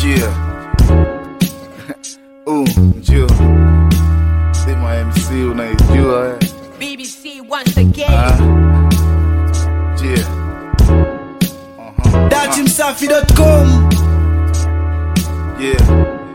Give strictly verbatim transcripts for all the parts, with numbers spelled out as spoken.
Yeah. Uh, njoo. Sema M C unaijua eh. B B C once again. Ah. Yeah. Uh-huh. Dachi Msafi dot com. Yeah.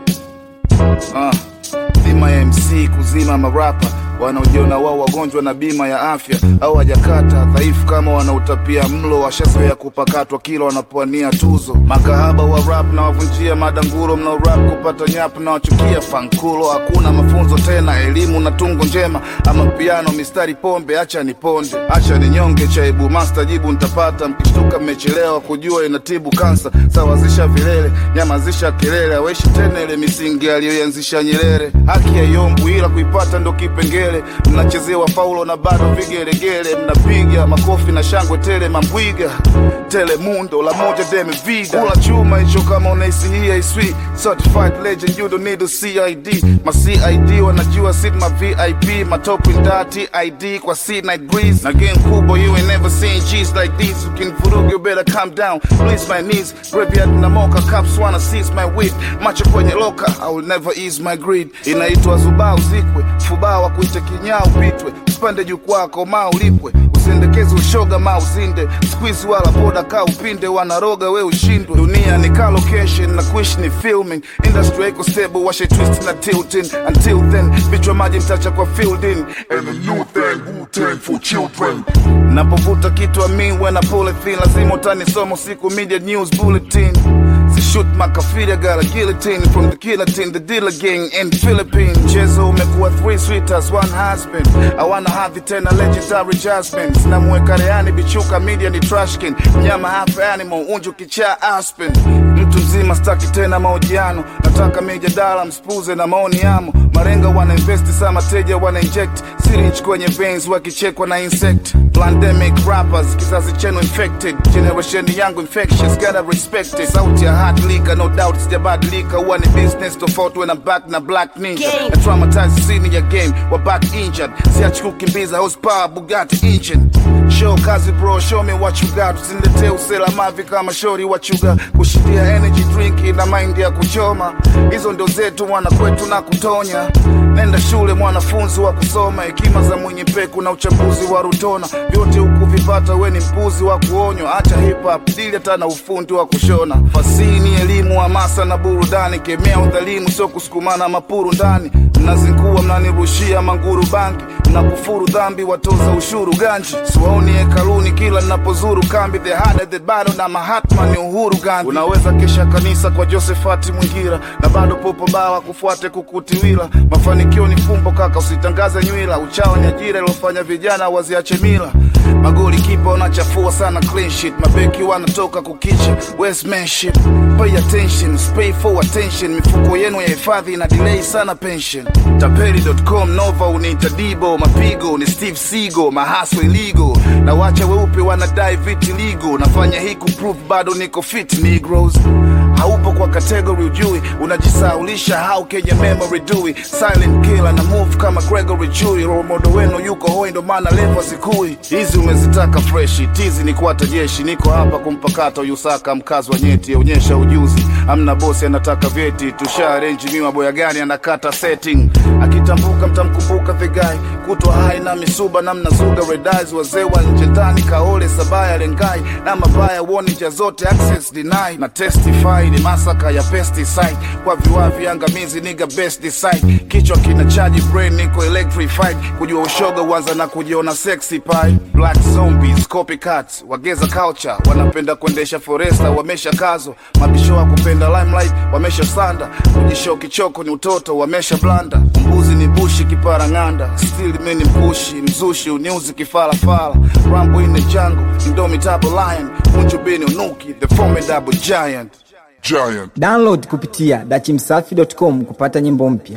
Ah. Sema M C kuzima marapa wanaojiona wao wagonjwa na bima ya afya au hajakata dhaifu kama wanautapia mlo washazoea kupakatwa kila wanapoania tuzo. Makahaba wa rap na wavunjia madanguro mna rap kupata nyap na wachukia fankulo. Hakuna mafunzo tena, elimu na tungo njema ama piano mistari pombe. Acha niponde, acha ninyonge chaibu master jibu nitapata. Mkishtuka mmechelewa kujua inatibu kansa. Sawazisha vilele, nyamazisha kelele. Aweshi tena ile misingi aliyoanzisha Nyerere. Haki ya yombu ila kuipata ndo kipengele. Mnachezewa faulo na bado vigelegele. Mnapiga makofi na shangwe tele mambwiga. Tele mundo la moja deme vida. Kula chuma hicho kama unaisi hii iswi. Certified legend you don't need a C I D. Ma C I D wanajua sit ma V I P. Ma top in T I D kwa C night breeze. Na game kubo you ain't never seen G's like these. You can furugu you better calm down. Please my knees. Graveyard na mocha caps wanna seize my weed. Macho kwenye loka I will never ease my greed. Inaitwa zubao zikwe. Fubawa kuite kinyao pitwe. Usipande jukwaa koma ulipwe. Usendekeze ushoga ma uzinde. Squeeze wala poda ka upinde. Wanaroga we ushindwe. Dunia ni car location na kuishi ni filming. Industry eco stable washe twist na tilting. Until then vichwa maji mtacha kwa fielding. And a new thing, Wu-Tang for children. Napovuta kitu amin when I pull it thin. Lazima utani somo siku media news bulletin. Si shoot makafiri I got a guillotine. From the killer team, the dealer gang in Philippines. Chezo umekuwa three sweethearts, one husband. I wanna have it ten a legendary jasmine. Sina mweka reani bichuka media ni trashkin. Mnyama half animal, unju kichaa aspen. Mtu mzima staki tena mahojiano. Nataka mijadala mspuze na maoni yamo. Marenga wana invest sama teja wana inject. Syringe kwenye veins wakichekwa na insect. Pandemic rappers kizazi chenu infected. Generation yangu infectious gotta respect it. Sauti ya hard leaker no doubt sijabadilika. Huwa ni business tofauti when I'm back na black ninja. Na traumatize scene ya game wa back injured. Siachi kukimbiza horsepower Bugatti engine. Show kazi bro show me what you got. Usinilete usela mavi kama shori what you got. Kushidia energy drink ina mind ya kuchoma. Hizo ndo zetu mwana kwetu na kutonya. Nenda shule mwanafunzi wa kusoma. Hekima za mwenye peku na uchambuzi wa rutona. Vyote huku vipata we ni mpuzi wa kuonywa. Acha hip hop dili hata na ufundi wa kushona. Fasini elimu hamasa na burudani. Kemea udhalimu sio kusukumana mapuru ndani. Mnazinkuwa mnanirushia manguru bangi. Mnakufuru dhambi watoza ushuru ganji. Siwaoni hekaluni kila ninapozuru kambi. The harder the battle na Mahatma ni Uhuru Gandhi. Unaweza kesha kanisa kwa Josephati Mwingira. Na bado popo bawa kufuate kukutiwila. Mafanikio ni fumbo kaka usitangaze nywila. Uchawa ni ajira ilofanya vijana waziache mila. Magoli kipa unachafua sana clean sheet. Mabeki wanatoka kukicha Westmanship. Pay attention, pay for attention. Mifuko yenu ya hifadhi ina delay sana pension. Tapeli dot com Nova unita Dibo. Mapigo ni Steve Seagal. Mahaso illegal. Na wacha weupe wanadai viti legal. Nafanya hii kuprove bado niko fit Negroes. Haupo kwa category ujui. Unajisaulisha how Kenya memory dui. Silent killer na move kama Gregory Chewy. Role model wenu yuko hoi ndo maana level zikui. Hizi umezitaka freshi, tizi ni kuata jeshi. Niko hapa kumpakata Yusaka mkazi wa nyeti. Onyesha ujuzi, amna bosi anataka vyeti. Tusha arrange miwa boya gani anakata setting. Akitambuka mtamkumbuka the guy. Kutwa hai na misuba na mnazuga red eyes. Wazee wa nje ndani kaole sabaya lengai. Na mabaya woni ja zote access deny. Na testify ni masaka ya pesticide. Kwa viwavi angamizi nigga best decide. Kichwa kina charge brain niko electrified. Kujua ushoga uanza na kujiona sexy pie. Black zombies, copycats, wageza culture. Wanapenda kuendesha foresta, wamesha kazo. Mabisho wa kupenda limelight, wamesha sanda. Kujisho kichoko ni utoto, wamesha blanda. Mbuzi ni bushi kipara nganda. Still meni mpushi, mzushi, uniuzi kifala fala. Rambo in the jungle, indomitable lion. Unju bini unuki, the formidable giant. Giant. Download kupitia dachi msafi dot com kupata nyimbo mpya.